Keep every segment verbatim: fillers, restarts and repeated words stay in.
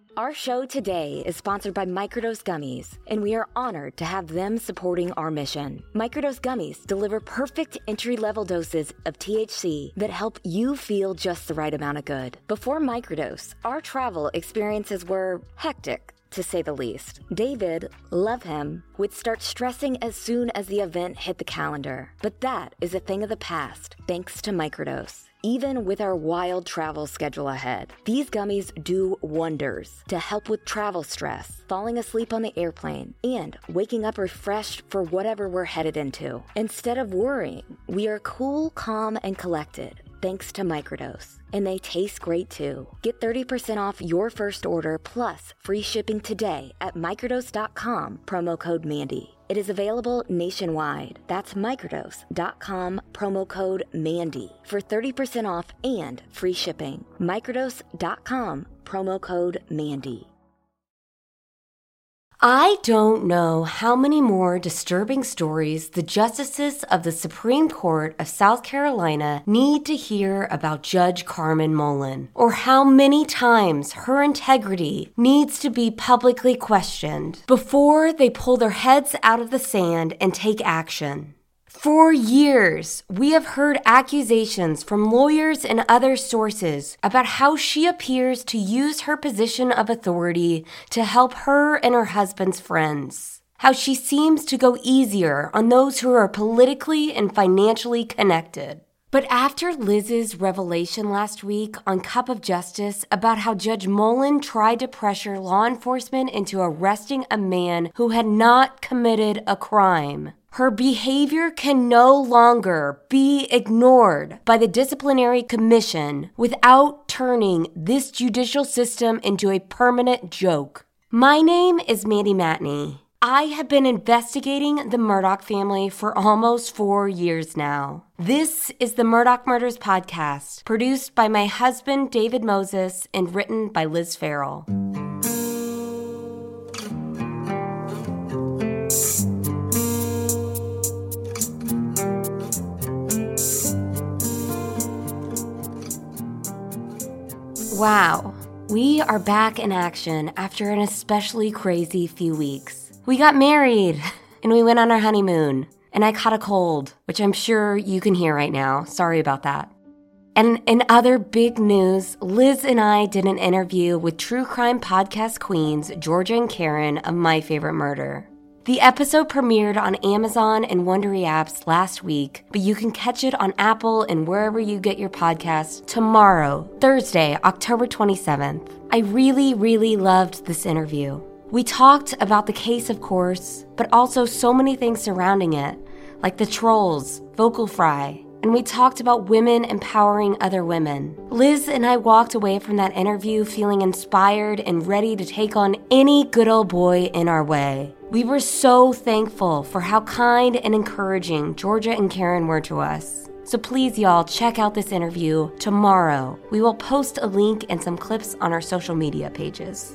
Our show today is sponsored by Microdose Gummies, and we are honored to have them supporting our mission. Microdose Gummies deliver perfect entry-level doses of T H C that help you feel just the right amount of good. Before Microdose, our travel experiences were hectic, to say the least. David, love him, would start stressing as soon as the event hit the calendar. But that is a thing of the past, thanks to Microdose. Even with our wild travel schedule ahead, these gummies do wonders to help with travel stress, falling asleep on the airplane, and waking up refreshed for whatever we're headed into. Instead of worrying, we are cool, calm, and collected, thanks to Microdose. And they taste great too. Get thirty percent off your first order plus free shipping today at microdose dot com, promo code Mandy. It is available nationwide. That's microdose dot com, promo code Mandy for thirty percent off and free shipping. microdose dot com, promo code Mandy. I don't know how many more disturbing stories the justices of the Supreme Court of South Carolina need to hear about Judge Carmen Mullen, or how many times her integrity needs to be publicly questioned before they pull their heads out of the sand and take action. For years, we have heard accusations from lawyers and other sources about how she appears to use her position of authority to help her and her husband's friends. How she seems to go easier on those who are politically and financially connected. But after Liz's revelation last week on Cup of Justice about how Judge Mullen tried to pressure law enforcement into arresting a man who had not committed a crime, her behavior can no longer be ignored by the disciplinary commission without turning this judicial system into a permanent joke. My name is Mandy Matney. I have been investigating the Murdaugh family for almost four years now. This is the Murdaugh Murders Podcast, produced by my husband, David Moses, and written by Liz Farrell. Wow, we are back in action after an especially crazy few weeks. We got married, and we went on our honeymoon, and I caught a cold, which I'm sure you can hear right now. Sorry about that. And in other big news, Liz and I did an interview with true crime podcast queens Georgia and Karen of My Favorite Murder. The episode premiered on Amazon and Wondery apps last week, but you can catch it on Apple and wherever you get your podcasts tomorrow, Thursday, October twenty-seventh. I really, really loved this interview. We talked about the case, of course, but also so many things surrounding it, like the trolls, Vocal Fry, and we talked about women empowering other women. Liz and I walked away from that interview feeling inspired and ready to take on any good old boy in our way. We were so thankful for how kind and encouraging Georgia and Karen were to us. So please, y'all, check out this interview tomorrow. We will post a link and some clips on our social media pages.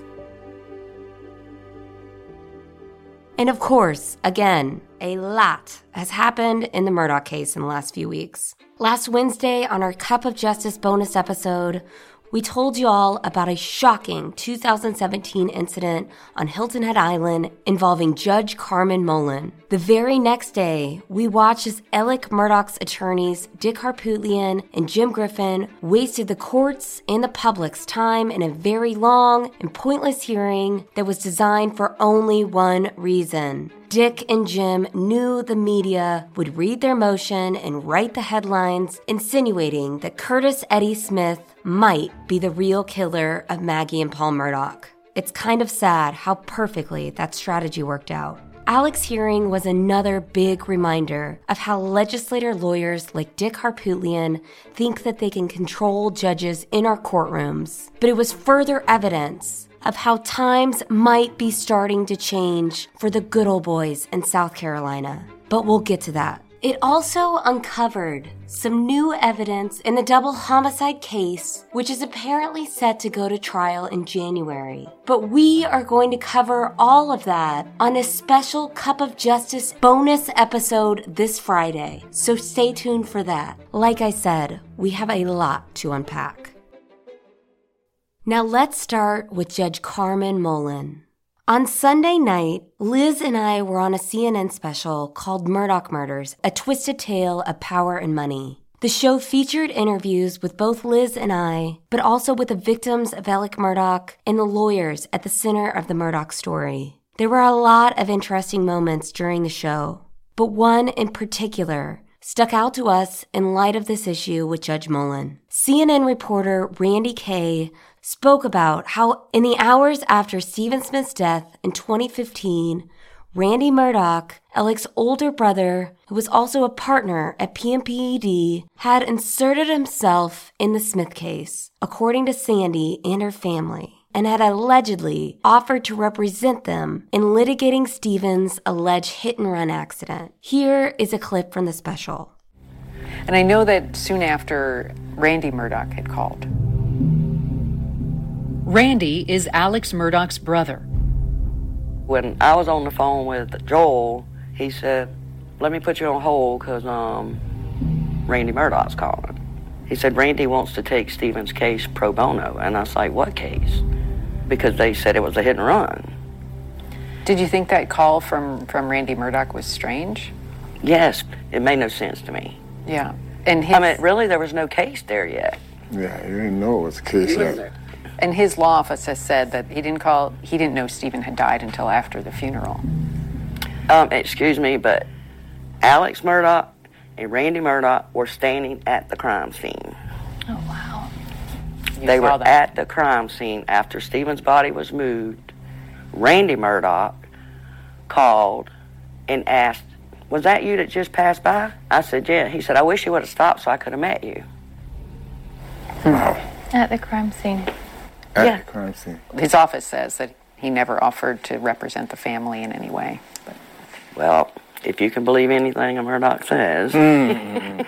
And of course, again, a lot has happened in the Murdaugh case in the last few weeks. Last Wednesday, on our Cup of Justice bonus episode, we told you all about a shocking two thousand seventeen incident on Hilton Head Island involving Judge Carmen Mullen. The very next day, we watched as Alec Murdaugh's attorneys, Dick Harpootlian and Jim Griffin, wasted the court's and the public's time in a very long and pointless hearing that was designed for only one reason. Dick and Jim knew the media would read their motion and write the headlines insinuating that Curtis Eddie Smith might be the real killer of Maggie and Paul Murdaugh. It's kind of sad how perfectly that strategy worked out. Alec's hearing was another big reminder of how legislator lawyers like Dick Harpootlian think that they can control judges in our courtrooms. But it was further evidence of how times might be starting to change for the good old boys in South Carolina. But we'll get to that. It also uncovered some new evidence in the double homicide case, which is apparently set to go to trial in January. But we are going to cover all of that on a special Cup of Justice bonus episode this Friday, so stay tuned for that. Like I said, we have a lot to unpack. Now let's start with Judge Carmen Mullen. On Sunday night, Liz and I were on a C N N special called Murdaugh Murders, A Twisted Tale of Power and Money. The show featured interviews with both Liz and I, but also with the victims of Alec Murdaugh and the lawyers at the center of the Murdaugh story. There were a lot of interesting moments during the show, but one in particular stuck out to us in light of this issue with Judge Mullen. C N N reporter Randy Kay spoke about how in the hours after Stephen Smith's death in twenty fifteen, Randy Murdaugh, Alec's older brother, who was also a partner at P M P E D, had inserted himself in the Smith case, according to Sandy and her family, and had allegedly offered to represent them in litigating Stephen's alleged hit-and-run accident. Here is a clip from the special. And I know that soon after, Randy Murdaugh had called. Randy is Alex Murdaugh's brother. When I was on the phone with Joel, he said, let me put you on hold because um, Randy Murdaugh's calling. He said, Randy wants to take Stephen's case pro bono. And I was like, what case? Because they said it was a hit and run. Did you think that call from, from Randy Murdaugh was strange? Yes, it made no sense to me. Yeah. And his... I mean, really, there was no case there yet. Yeah, you didn't know it was a case yet. And his law office has said that he didn't call, he didn't know Stephen had died until after the funeral. Um, excuse me, but Alex Murdaugh and Randy Murdaugh were standing at the crime scene. Oh, wow. You they were that. at the crime scene after Stephen's body was moved. Randy Murdaugh called and asked, was that you that just passed by? I said, yeah. He said, I wish you would have stopped so I could have met you. Wow. At the crime scene. At Yeah. the crime scene. His office says that he never offered to represent the family in any way. But. Well, if you can believe anything a Murdaugh says. Mm-hmm.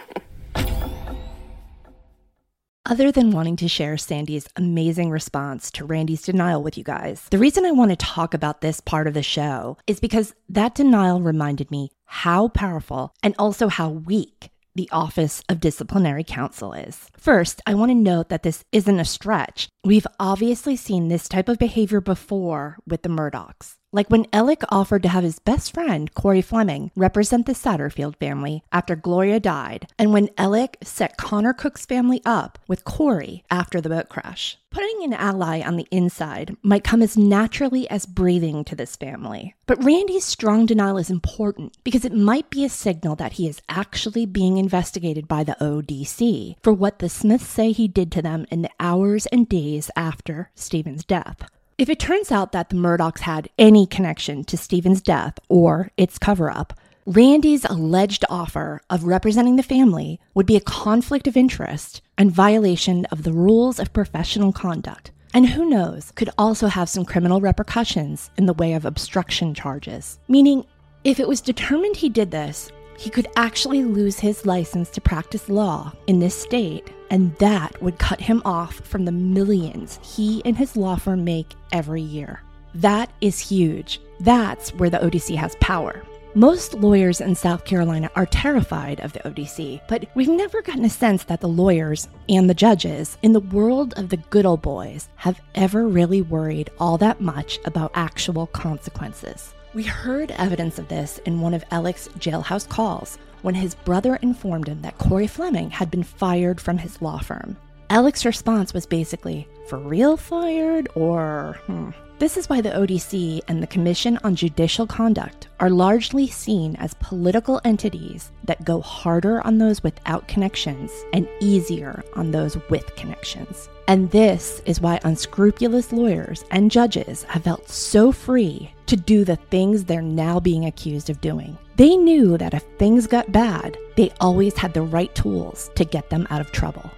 Other than wanting to share Sandy's amazing response to Randy's denial with you guys, the reason I want to talk about this part of the show is because that denial reminded me how powerful and also how weak the Office of Disciplinary Counsel is. First, I want to note that this isn't a stretch. We've obviously seen this type of behavior before with the Murdaughs. Like when Alec offered to have his best friend, Corey Fleming, represent the Satterfield family after Gloria died, and when Alec set Connor Cook's family up with Corey after the boat crash. Putting an ally on the inside might come as naturally as breathing to this family. But Randy's strong denial is important because it might be a signal that he is actually being investigated by the O D C for what the Smiths say he did to them in the hours and days after Stephen's death. If it turns out that the Murdaughs had any connection to Stephen's death or its cover-up, Randy's alleged offer of representing the family would be a conflict of interest and violation of the rules of professional conduct. And who knows, could also have some criminal repercussions in the way of obstruction charges. Meaning, if it was determined he did this, he could actually lose his license to practice law in this state, and that would cut him off from the millions he and his law firm make every year. That is huge. That's where the O D C has power. Most lawyers in South Carolina are terrified of the O D C, but we've never gotten a sense that the lawyers and the judges in the world of the good old boys have ever really worried all that much about actual consequences. We heard evidence of this in one of Alec's jailhouse calls when his brother informed him that Corey Fleming had been fired from his law firm. Alec's response was basically, for real fired or hmm. This is why the O D C and the Commission on Judicial Conduct are largely seen as political entities that go harder on those without connections and easier on those with connections. And this is why unscrupulous lawyers and judges have felt so free to do the things they're now being accused of doing. They knew that if things got bad, they always had the right tools to get them out of trouble.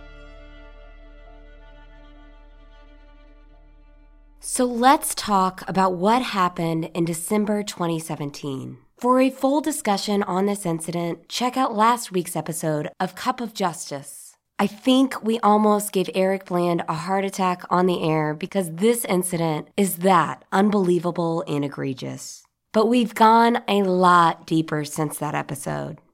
So let's talk about what happened in December twenty seventeen. For a full discussion on this incident, check out last week's episode of Cup of Justice. I think we almost gave Eric Bland a heart attack on the air because this incident is that unbelievable and egregious. But we've gone a lot deeper since that episode.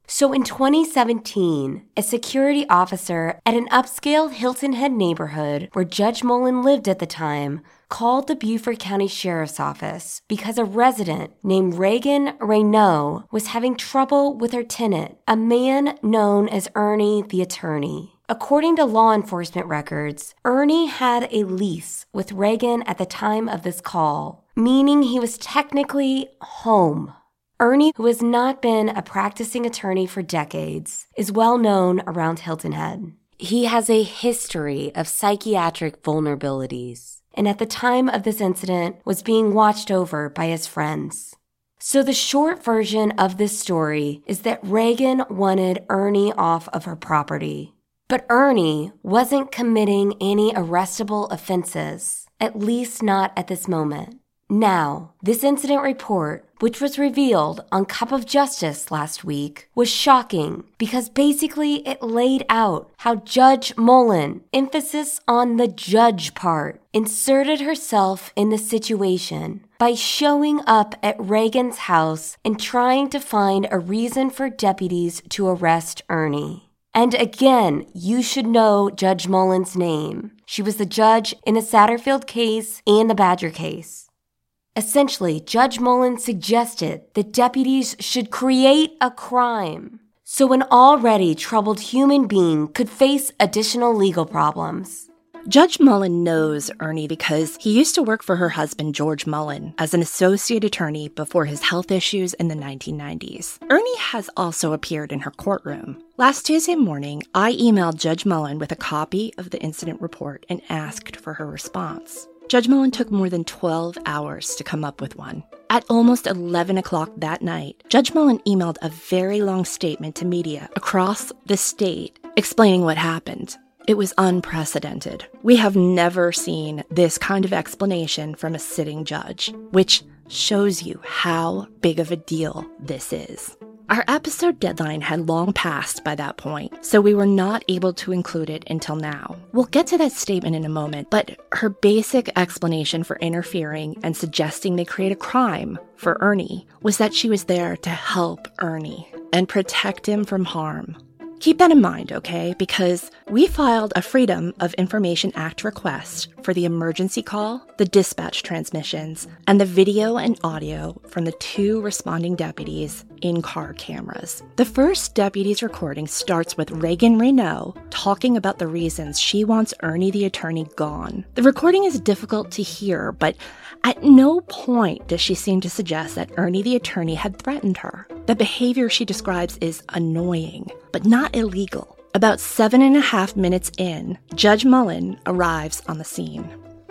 So in twenty seventeen, a security officer at an upscale Hilton Head neighborhood where Judge Mullen lived at the time called the Beaufort County Sheriff's Office because a resident named Reagan Raynaud was having trouble with her tenant, a man known as Ernie the Attorney. According to law enforcement records, Ernie had a lease with Reagan at the time of this call, meaning he was technically home. Ernie, who has not been a practicing attorney for decades, is well known around Hilton Head. He has a history of psychiatric vulnerabilities, and at the time of this incident was being watched over by his friends. So the short version of this story is that Reagan wanted Ernie off of her property. But Ernie wasn't committing any arrestable offenses, at least not at this moment. Now, this incident report, which was revealed on Cup of Justice last week, was shocking because basically it laid out how Judge Mullen, emphasis on the judge part, inserted herself in the situation by showing up at Reagan's house and trying to find a reason for deputies to arrest Ernie. And again, you should know Judge Mullen's name. She was the judge in the Satterfield case and the Badger case. Essentially, Judge Mullen suggested that deputies should create a crime so an already troubled human being could face additional legal problems. Judge Mullen knows Ernie because he used to work for her husband, George Mullen, as an associate attorney before his health issues in the nineteen nineties. Ernie has also appeared in her courtroom. Last Tuesday morning, I emailed Judge Mullen with a copy of the incident report and asked for her response. Judge Mullen took more than twelve hours to come up with one. At almost eleven o'clock that night, Judge Mullen emailed a very long statement to media across the state explaining what happened. It was unprecedented. We have never seen this kind of explanation from a sitting judge, which shows you how big of a deal this is. Our episode deadline had long passed by that point, so we were not able to include it until now. We'll get to that statement in a moment, but her basic explanation for interfering and suggesting they create a crime for Ernie was that she was there to help Ernie and protect him from harm. Keep that in mind, okay? Because we filed a Freedom of Information Act request for the emergency call, the dispatch transmissions, and the video and audio from the two responding deputies' in-car cameras. The first deputy's recording starts with Reagan Raynaud talking about the reasons she wants Ernie the attorney gone. The recording is difficult to hear, but at no point does she seem to suggest that Ernie the attorney had threatened her. The behavior she describes is annoying, but not illegal. About seven and a half minutes in, Judge Mullen arrives on the scene.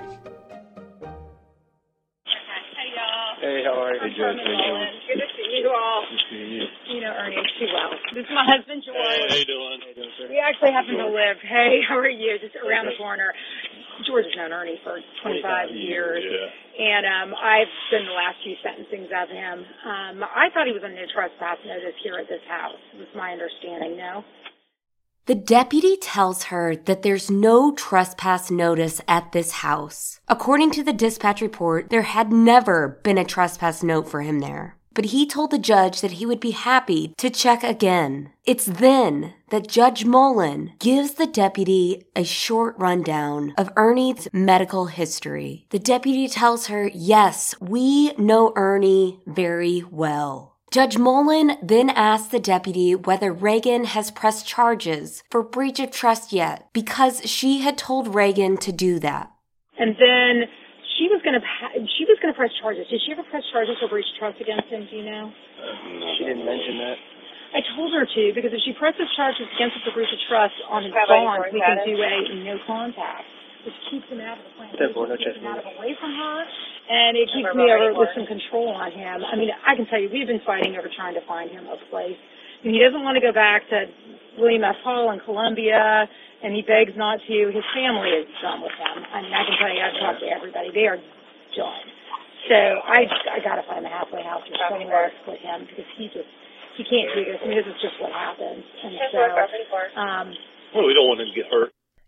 Hey, how are you? Hey, Judge. How you doing? Good to see you all. Good to see you. You know Ernie too well. This is my husband, George. Hey, how you doing? How you doing, sir? We actually happen to live, hey, how are you? Just around the corner. George has known Ernie for twenty-five years. Yeah. And um, I've done the last few sentencings of him. Um, I thought he was on no trespass notice here at this house. That's my understanding, no? The deputy tells her that there's no trespass notice at this house. According to the dispatch report, there had never been a trespass note for him there. But he told the judge that he would be happy to check again. It's then that Judge Mullen gives the deputy a short rundown of Ernie's medical history. The deputy tells her, yes, we know Ernie very well. Judge Mullen then asks the deputy whether Reagan has pressed charges for breach of trust yet, because she had told Reagan to do that. And then she was going to she was going to press charges. Did she ever press charges for breach of trust against him? Do you know? Uh, no, she didn't mention that. I told her to, because if she presses charges against him for breach of trust on his bond, we can do a no contact, which keeps him out of the plan. It keeps him out of away from her, and it keeps me over with some control on him. I mean, I can tell you, we've been fighting over trying to find him a place. I mean, he doesn't want to go back to William F. Hall in Columbia, and he begs not to. His family is done with him. I mean, I can tell you, I've talked to everybody. They are done. So I I got to find a halfway house or somewhere with him, because he just, he can't do this. I mean, this is just what happens. And so, um, well, we don't want him to get hurt.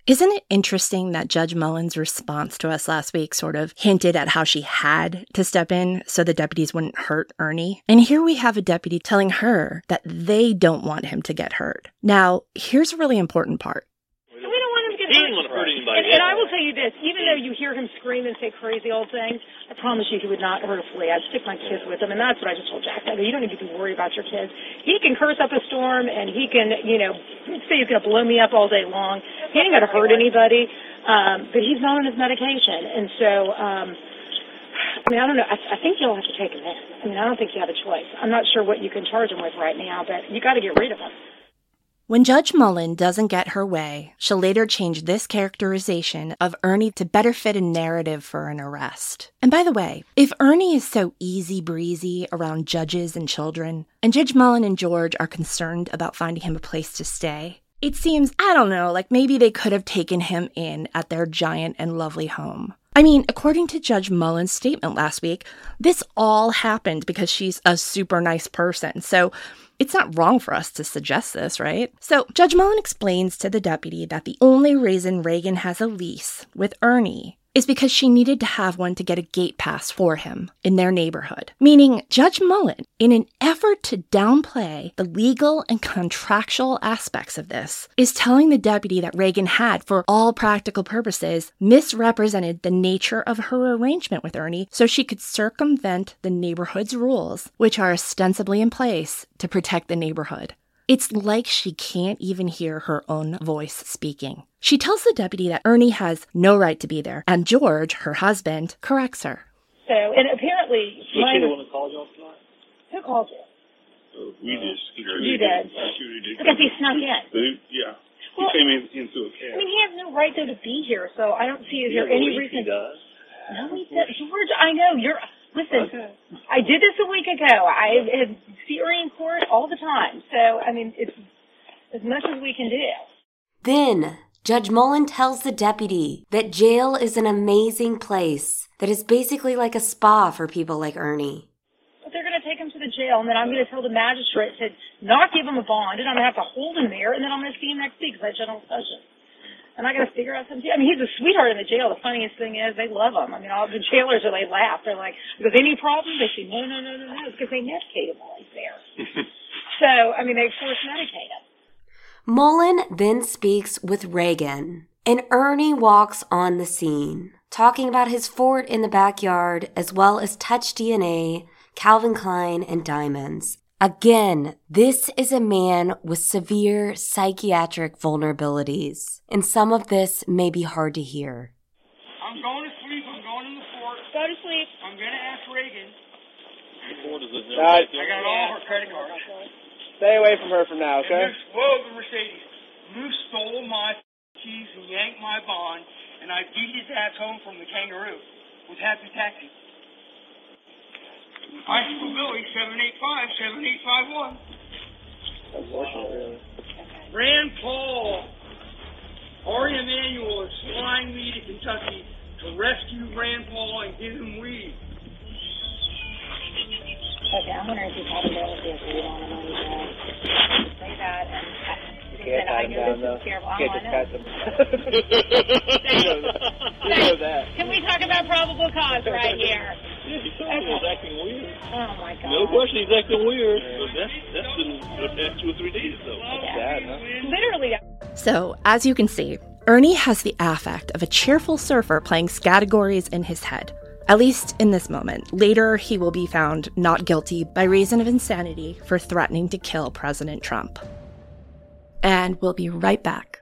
Isn't it interesting that Judge Mullen's response to us last week sort of hinted at how she had to step in so the deputies wouldn't hurt Ernie? And here we have a deputy telling her that they don't want him to get hurt. Now, here's a really important part. We don't want him to get He hurt. didn't want to hurt anybody. And, and I will tell you this, even though you hear him scream and say crazy old things, I promise you he would not hurt a flea. I'd stick my kids with him, and that's what I just told Jack. I go, you don't need to be worried about your kids. He can curse up a storm, and he can, you know, say he's going to blow me up all day long. He ain't going to hurt anybody, um, but he's not on his medication. And so, um, I mean, I don't know. I, I think you'll have to take him in. I mean, I don't think you have a choice. I'm not sure what you can charge him with right now, but you got to get rid of him. When Judge Mullen doesn't get her way, she'll later change this characterization of Ernie to better fit a narrative for an arrest. And by the way, if Ernie is so easy-breezy around judges and children, and Judge Mullen and George are concerned about finding him a place to stay, it seems, I don't know, like maybe they could have taken him in at their giant and lovely home. I mean, according to Judge Mullen's statement last week, this all happened because she's a super nice person. So it's not wrong for us to suggest this, right? So Judge Mullen explains to the deputy that the only reason Reagan has a lease with Ernie is because she needed to have one to get a gate pass for him in their neighborhood. Meaning Judge Mullen, in an effort to downplay the legal and contractual aspects of this, is telling the deputy that Reagan had, for all practical purposes, misrepresented the nature of her arrangement with Ernie so she could circumvent the neighborhood's rules, which are ostensibly in place to protect the neighborhood. It's like she can't even hear her own voice speaking. She tells the deputy that Ernie has no right to be there, and George, her husband, corrects her. So, and apparently... Was she the one that called you all tonight? Who called you? Uh, we did. Security You did. Security did. Because he snuck in. Yeah. Well, he came in, into a I cab. mean, he has no right, though, to be here, so I don't see, is He there has a any lease, reason... He does. No, he does. George, I know, you're... Listen, Okay. I did this a week ago. I have see Ernie in court all the time. So, I mean, it's as much as we can do. Then, Judge Mullen tells the deputy that jail is an amazing place that is basically like a spa for people like Ernie. But they're going to take him to the jail, and then I'm going to tell the magistrate to not give him a bond, and I'm going to have to hold him there, and then I'm going to see him next week because I general session. And I got to figure out something. I mean, he's a sweetheart in the jail. The funniest thing is they love him. I mean, all the jailers are, they laugh. They're like, because any problem? They say, no, no, no, no, no. It's because they medicate him while he's there. So, I mean, they force medicate him. Mullen then speaks with Reagan, and Ernie walks on the scene, talking about his fort in the backyard, as well as Touch D N A, Calvin Klein, and diamonds. Again, this is a man with severe psychiatric vulnerabilities, and some of this may be hard to hear. I'm going to sleep. I'm going in the fort. Go to sleep. I'm going to ask Reagan. Right. I got all her credit cards. Stay away from her for now, okay? And Moose, whoa, the Mercedes. Moose stole my keys and yanked my bond, and I beat his ass home from the Kangaroo with Happy Taxi. High School Billy, seven eight five, seven eight five one. Unfortunately. Rand Paul. Ari Emanuel is flying me to Kentucky to rescue Rand Paul and give him weed. Okay, I'm wondering if he's had a bill with you on him on the say that, and he said, I knew this was terrible. Oh, Can't I just know. catch him. You know that. You know that. Can we talk about probable cause right here? Yeah, he told me he was acting weird. Oh, my God. No question he's acting weird. But that's, that's been the past two or three days, though. Yeah. Bad, huh? Literally. So, as you can see, Ernie has the affect of a cheerful surfer playing categories in his head. At least in this moment. Later, he will be found not guilty by reason of insanity for threatening to kill President Trump. And we'll be right back.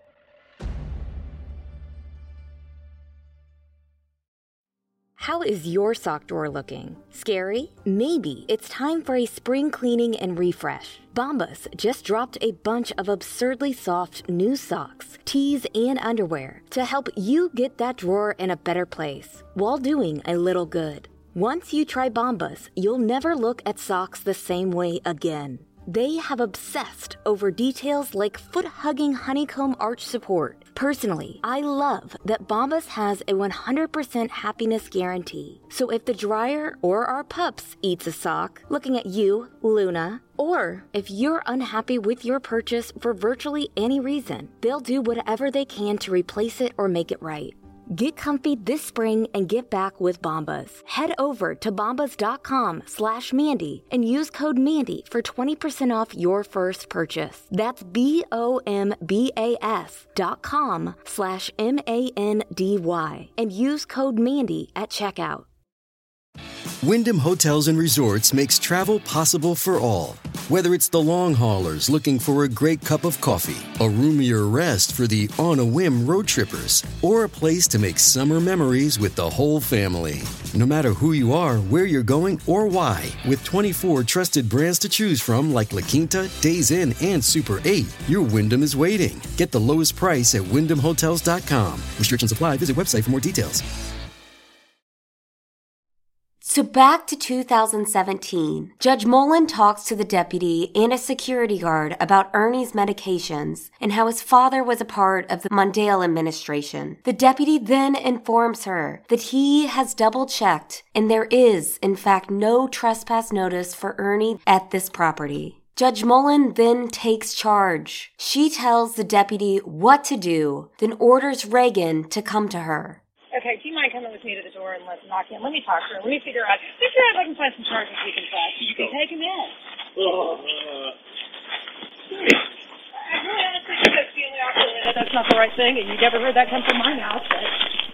How is your sock drawer looking? Scary? Maybe it's time for a spring cleaning and refresh. Bombas just dropped a bunch of absurdly soft new socks, tees, and underwear to help you get that drawer in a better place while doing a little good. Once you try Bombas, you'll never look at socks the same way again. They have obsessed over details like foot-hugging honeycomb arch support Personally, I love that Bombas has a one hundred percent happiness guarantee. So if the dryer or our pups eats a sock, looking at you, Luna, or if you're unhappy with your purchase for virtually any reason, they'll do whatever they can to replace it or make it right. Get comfy this spring and get back with Bombas. Head over to bombas.com slash Mandy and use code Mandy for twenty percent off your first purchase. That's B-O-M-B-A-S dot com slash M-A-N-D-Y and use code Mandy at checkout. Wyndham Hotels and Resorts makes travel possible for all. Whether it's the long haulers looking for a great cup of coffee, a roomier rest for the on-a-whim road trippers, or a place to make summer memories with the whole family. No matter who you are, where you're going, or why, with twenty-four trusted brands to choose from like La Quinta, Days Inn, and Super eight, your Wyndham is waiting. Get the lowest price at wyndham hotels dot com. Restrictions apply. Visit website for more details. So back to two thousand seventeen, Judge Mullen talks to the deputy and a security guard about Ernie's medications and how his father was a part of the Mondale administration. The deputy then informs her that he has double-checked and there is, in fact, no trespass notice for Ernie at this property. Judge Mullen then takes charge. She tells the deputy what to do, then orders Reagan to come to her. Okay, do you mind coming with me to the door and let knock in? Let me talk to her. Let me figure out. Let me figure out if I can find some charges we can press. You can take him in. Oh, uh, I really honestly think that's the only option. That that's not the right thing, and you never heard that come from my mouth. But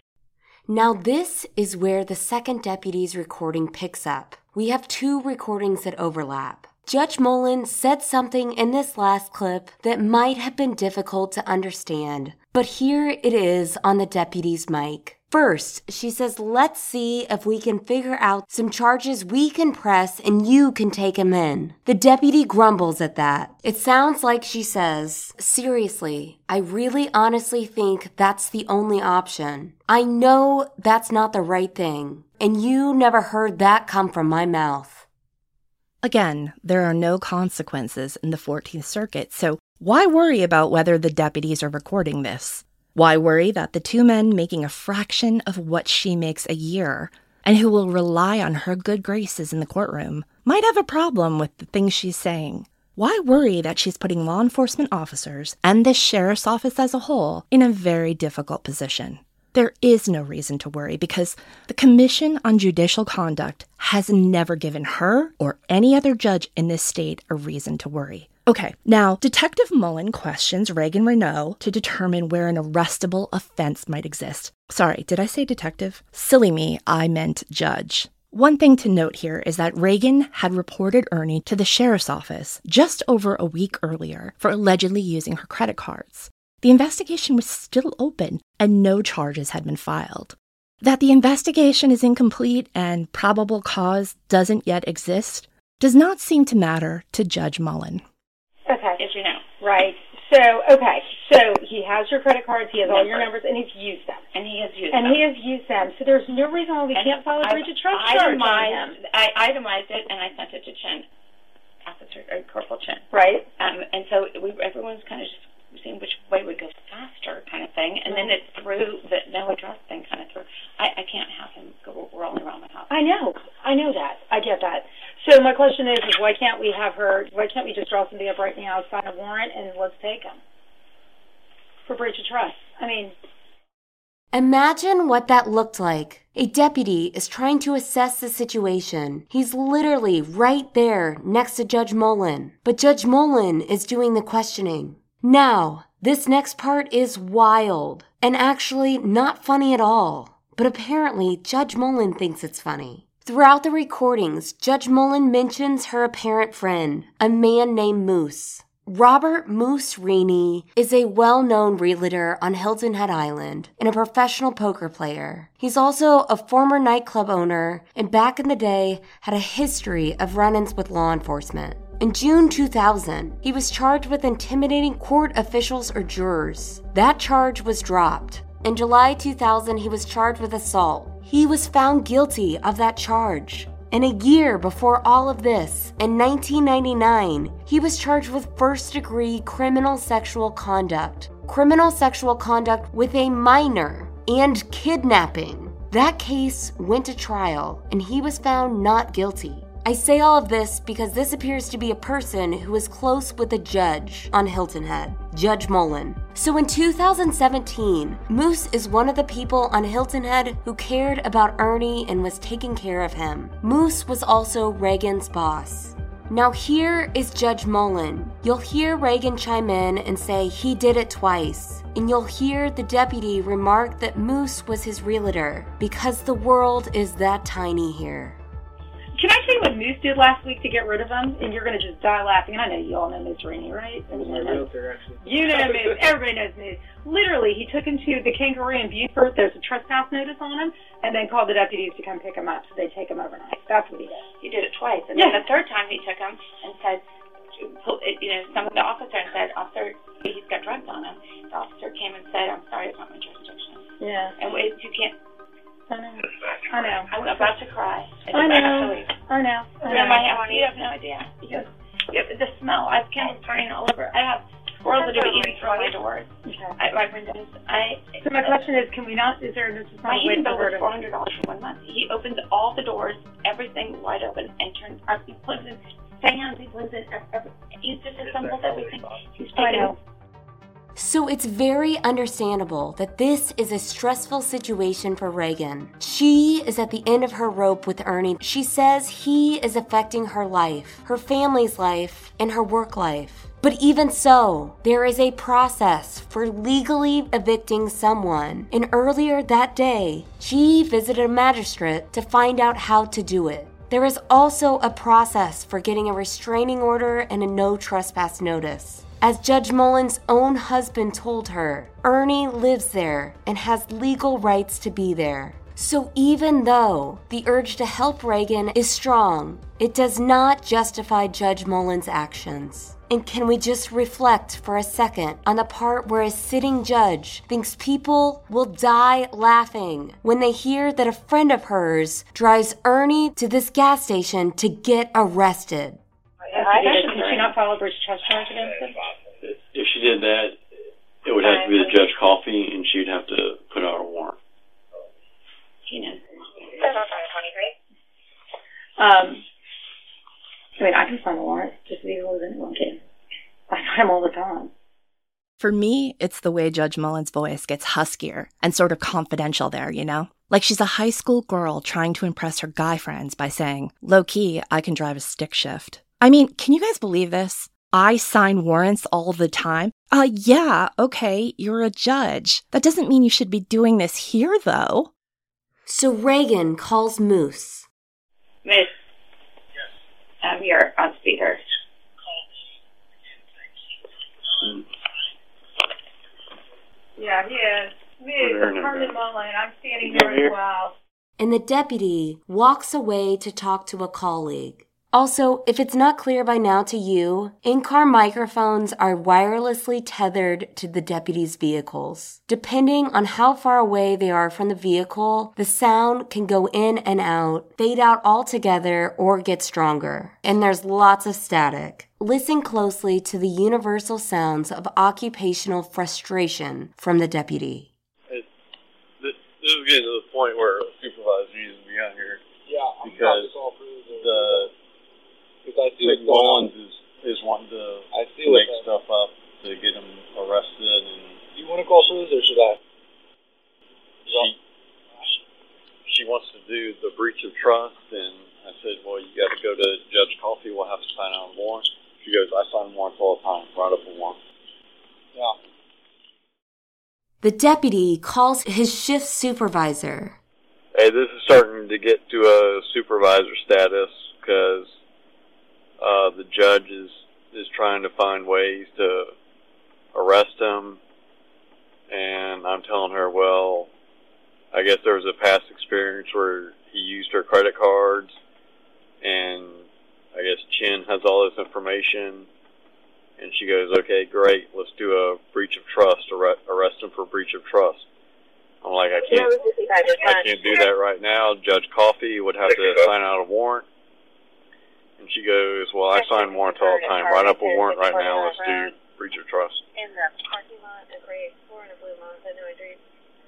now this is where the second deputy's recording picks up. We have two recordings that overlap. Judge Mullen said something in this last clip that might have been difficult to understand, but here it is on the deputy's mic. First, she says, let's see if we can figure out some charges we can press and you can take him in. The deputy grumbles at that. It sounds like she says, seriously, I really honestly think that's the only option. I know that's not the right thing, and you never heard that come from my mouth. Again, there are no consequences in the fourteenth Circuit, so why worry about whether the deputies are recording this? Why worry that the two men making a fraction of what she makes a year, and who will rely on her good graces in the courtroom, might have a problem with the things she's saying? Why worry that she's putting law enforcement officers and the sheriff's office as a whole in a very difficult position? There is no reason to worry because the Commission on Judicial Conduct has never given her or any other judge in this state a reason to worry. Okay, now, Detective Mullen questions Reagan Renault to determine where an arrestable offense might exist. Sorry, did I say detective? Silly me, I meant judge. One thing to note here is that Reagan had reported Ernie to the sheriff's office just over a week earlier for allegedly using her credit cards. The investigation was still open and no charges had been filed. That the investigation is incomplete and probable cause doesn't yet exist does not seem to matter to Judge Mullen. Okay. As you know. Right. So, okay. So he has your credit cards, he has all your numbers, and he's used them. And he has used and them. And he has used them. So there's no reason why we and can't file a breach of trust charge on him. I itemized it, and I sent it to Chin, Officer, or Corporal Chin. Right. Um, and so we, everyone's kind of just seeing which way would go faster kind of thing. And then it threw the no address thing kind of through. I, I can't have him go rolling around my house. I know. I know that. I get that. So my question is, is why can't we have her, why can't we just draw something up right now, sign a warrant, and let's take him for breach of trust? I mean... Imagine what that looked like. A deputy is trying to assess the situation. He's literally right there next to Judge Mullen. But Judge Mullen is doing the questioning. Now, this next part is wild, and actually not funny at all. But apparently, Judge Mullen thinks it's funny. Throughout the recordings, Judge Mullen mentions her apparent friend, a man named Moose. Robert Moose Reaney is a well-known realtor on Hilton Head Island and a professional poker player. He's also a former nightclub owner and back in the day had a history of run-ins with law enforcement. In June two thousand, he was charged with intimidating court officials or jurors. That charge was dropped. In July two thousand, he was charged with assault. He was found guilty of that charge. And a year before all of this, in nineteen ninety-nine, he was charged with first-degree criminal sexual conduct. criminal sexual conduct with a minor, and kidnapping. That case went to trial, and he was found not guilty. I say all of this because this appears to be a person who is close with a judge on Hilton Head, Judge Mullen. So in two thousand seventeen, Moose is one of the people on Hilton Head who cared about Ernie and was taking care of him. Moose was also Reagan's boss. Now here is Judge Mullen. You'll hear Reagan chime in and say he did it twice. And you'll hear the deputy remark that Moose was his realtor because the world is that tiny here. Can I tell you what Moose did last week to get rid of him? And you're going to just die laughing. And I know you all know Moose Rainey, right? He was my realtor, actually. You know Moose. Everybody knows Moose. Literally, he took him to the Kangaroo in Buford. There's a trespass notice on him. And then called the deputies to come pick him up so they take him overnight. That's what he did. He did it twice. And Yeah. then the third time he took him and said, you know, some of the officer and said, officer, he's got drugs on him. The officer came and said, I'm sorry, it's not my jurisdiction. Yeah. And wait, you can't. I know. I know. I'm about to cry. I know. I know. I You know. my house, you have no idea. Because you have the smell. I have candles burning all over. I have squirrels that are eating through my doors. Okay. I, my windows. I. So my question is, can we not, is there, this is My not a way heating for bill her was to... four hundred dollars for one month. He opens all the doors, everything wide open, and turns. Uh, he plugs in fans. He plugs in. Every, he's just assembled everything. He's I taken. know. So it's very understandable that this is a stressful situation for Reagan. She is at the end of her rope with Ernie. She says he is affecting her life, her family's life, and her work life. But even so, there is a process for legally evicting someone. And earlier that day, she visited a magistrate to find out how to do it. There is also a process for getting a restraining order and a no trespass notice. As Judge Mullen's own husband told her, Ernie lives there and has legal rights to be there. So even though the urge to help Reagan is strong, it does not justify Judge Mullen's actions. And can we just reflect for a second on the part where a sitting judge thinks people will die laughing when they hear that a friend of hers drives Ernie to this gas station to get arrested? Did she not file a breach of trust charge against him? If she did that, it would have to be the Judge Coffey, and she'd have to put out a warrant. You know. Um, I mean, I can sign a warrant just as easily as anyone can. I sign them all the time. For me, it's the way Judge Mullen's voice gets huskier and sort of confidential there, you know? Like she's a high school girl trying to impress her guy friends by saying, low-key, I can drive a stick shift. I mean, can you guys believe this? I sign warrants all the time. Uh, yeah, okay, you're a judge. That doesn't mean you should be doing this here, though. So Reagan calls Moose. Miss. Yes. I'm here on speaker. Yeah, he is. Moose, Herman Mullen. I'm standing here as well. And the deputy walks away to talk to a colleague. Also, if it's not clear by now to you, in-car microphones are wirelessly tethered to the deputy's vehicles. Depending on how far away they are from the vehicle, the sound can go in and out, fade out altogether, or get stronger. And there's lots of static. Listen closely to the universal sounds of occupational frustration from the deputy. It, this, this is getting to the point where a supervisor needs to be out here. Yeah, I'm because the I see what's going on. Mullins is, is wanting to I see make what's stuff up to get him arrested. And Do you want to call Suze or should I? she, she wants to do the breach of trust, and I said, well, you got to go to Judge Coffey. We'll have to sign out a warrant. She goes, I sign warrants all the time. Write up a warrant. Yeah. The deputy calls his shift supervisor. Hey, this is starting to get to a supervisor status because uh, the judge is, is trying to find ways to arrest him. And I'm telling her, well, I guess there was a past experience where he used her credit cards, and I guess Chin has all this information. And she goes, okay, great, let's do a breach of trust, arrest, arrest him for breach of trust. I'm like, I can't, I can't do that right now. Judge Coffey would have to sign out a warrant. And she goes, well, I sign warrants all the time. Write up a warrant right now. Let's do breach of trust. In the parking lot, a gray Explorer and a blue Mazda, no injuries.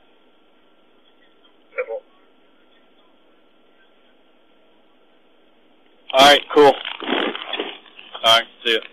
All right, cool. All right, see ya.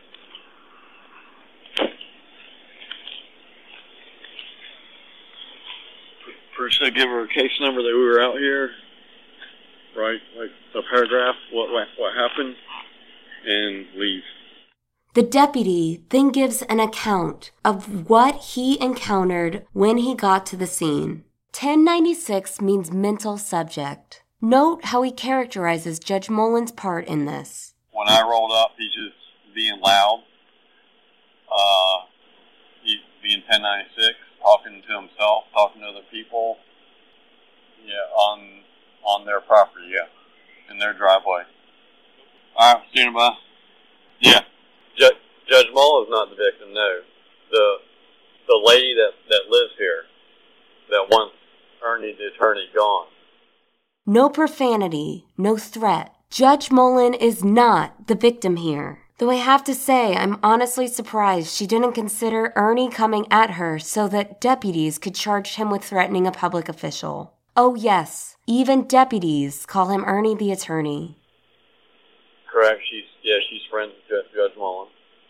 First, I give her a case number that we were out here, right? Like a paragraph, what what, what happened, and leave. The deputy then gives an account of what he encountered when he got to the scene. ten ninety-six means mental subject. Note how he characterizes Judge Mullen's part in this. When I rolled up, he's just being loud. Uh, he's being ten ninety-six, talking to himself, talking to other people. Yeah, on on their property, yeah, in their driveway. All right, stand by. Yeah. Judge, Judge Mullen's not the victim, no. The the lady that, that lives here, that wants Ernie the attorney gone. No profanity, no threat. Judge Mullen is not the victim here. Though I have to say, I'm honestly surprised she didn't consider Ernie coming at her so that deputies could charge him with threatening a public official. Oh yes, even deputies call him Ernie the attorney. Correct, she's, yeah, she's friends with Judge Mullen.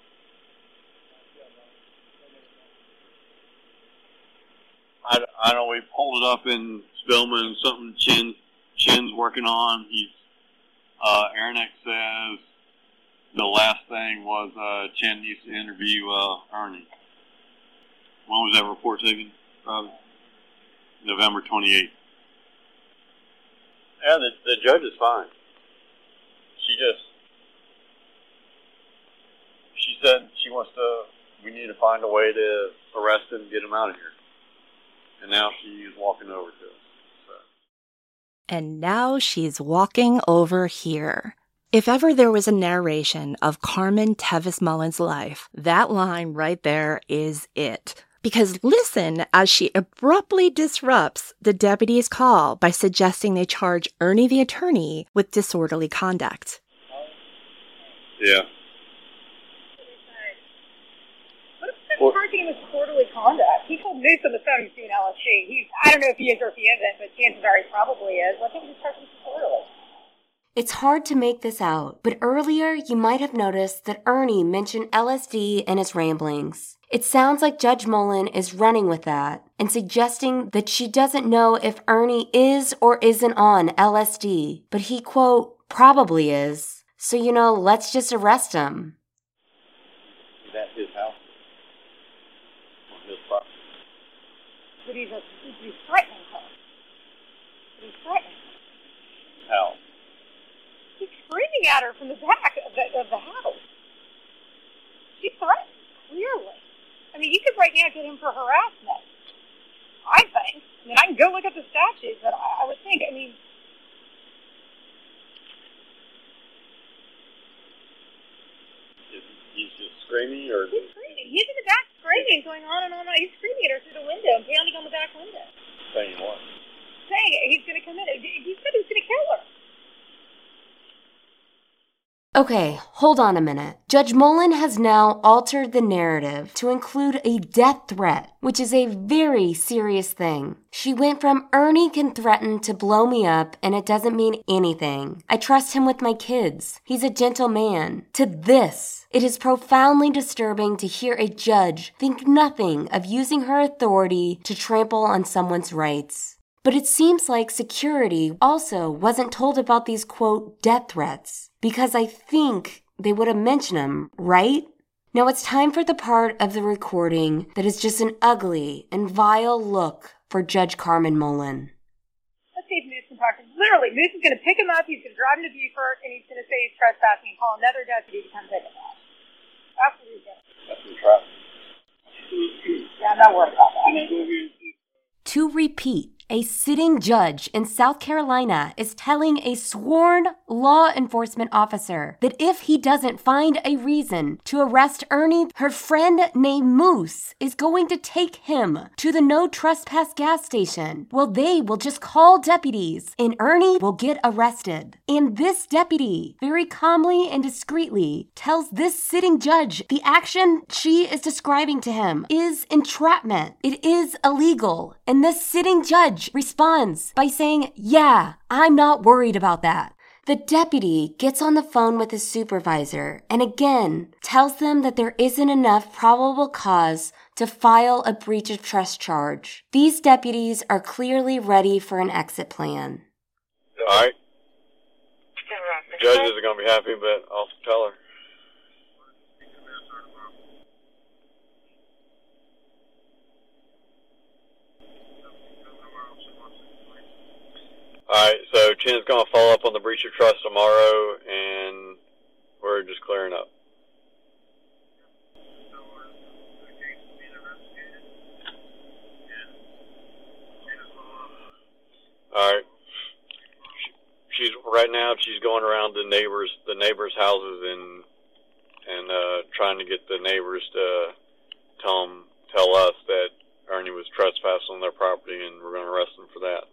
I, I know we pulled it up in Spillman, something Chin, Chin's working on. He's, uh, Aaronex says the last thing was, uh, Chin needs to interview, uh, Ernie. When was that report taken? Probably November twenty-eighth. Yeah, the, the judge is fine. She just, she said she wants to, we need to find a way to arrest him and get him out of here. And now she's walking over to us. So. And now she's walking over here. If ever there was a narration of Carmen Tevis Mullen's life, that line right there is it. Because listen as she abruptly disrupts the deputy's call by suggesting they charge Ernie the attorney with disorderly conduct. Yeah. What if charging him with disorderly conduct? He told Moose on the phone he's doing L S G. He's, I don't know if he is or if he isn't, but chances are he probably is. Let's think he's charging him disorderly. It's hard to make this out, but earlier you might have noticed that Ernie mentioned L S D in his ramblings. It sounds like Judge Mullen is running with that and suggesting that she doesn't know if Ernie is or isn't on L S D, but he, quote, probably is. So, you know, let's just arrest him. Is that his house? On his property? But he's, a, he's threatening her. But he's threatening her. How? He's screaming at her from the back of the, of the house. She's threatened, clearly. I mean, you could right now get him for harassment, I think. I mean, I can go look at the statutes, but I, I would think, I mean... He's just screaming, or... He's screaming. He's in the back screaming, going on and on and on. He's screaming at her through the window and pounding on the back window. Saying what? Saying he's going to come in. He said he was going to kill her. Okay, hold on a minute. Judge Mullen has now altered the narrative to include a death threat, which is a very serious thing. She went from Ernie can threaten to blow me up and it doesn't mean anything. I trust him with my kids. He's a gentle man. To this, it is profoundly disturbing to hear a judge think nothing of using her authority to trample on someone's rights. But it seems like security also wasn't told about these, quote, death threats, because I think they would have mentioned them, right? Now it's time for the part of the recording that is just an ugly and vile look for Judge Carmen Mullen. Let's see if Moose can talk to him. Literally, Moose is going to pick him up, he's going to drive him to Beaufort, and he's going to say he's trespassing and call another deputy to come pick him up. That's what he's doing. That's the trap. Yeah, I'm not worried about that. To repeat, a sitting judge in South Carolina is telling a sworn law enforcement officer that if he doesn't find a reason to arrest Ernie, her friend named Moose is going to take him to the no trespass gas station. Well, they will just call deputies and Ernie will get arrested. And this deputy, very calmly and discreetly, tells this sitting judge the action she is describing to him is entrapment. It is illegal. And this sitting judge responds by saying, yeah, I'm not worried about that. The deputy gets on the phone with his supervisor and again tells them that there isn't enough probable cause to file a breach of trust charge. These deputies are clearly ready for an exit plan. All right. The judge isn't going to be happy, but I'll tell her. Alright, so Chen's going to follow up on the breach of trust tomorrow, and we're just clearing up. Alright. She's right now. She's going around the neighbors, the neighbors' houses, and and uh, trying to get the neighbors to tell them, tell us that Ernie was trespassing on their property, and we're going to arrest him for that.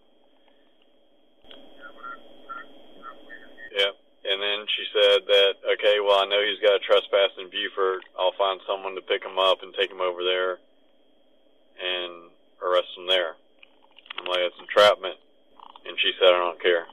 Yeah, and then she said that, okay, well, I know he's got a trespass in Beaufort. I'll find someone to pick him up and take him over there and arrest him there. I'm like, that's entrapment. And she said, I don't care.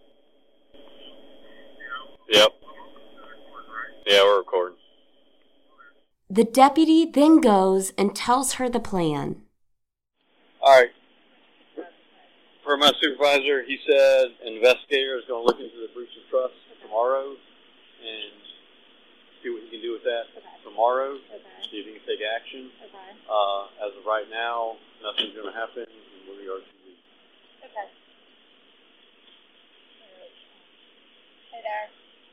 Yep. Yeah, we're recording. The deputy then goes and tells her the plan. All right. For my supervisor, he said an investigator is going to look into the breach of trust tomorrow and see what he can do with that okay. tomorrow. Okay. See if he can take action. Okay. Uh, as of right now, nothing's going to happen, and we are to leave. Okay. Hey there.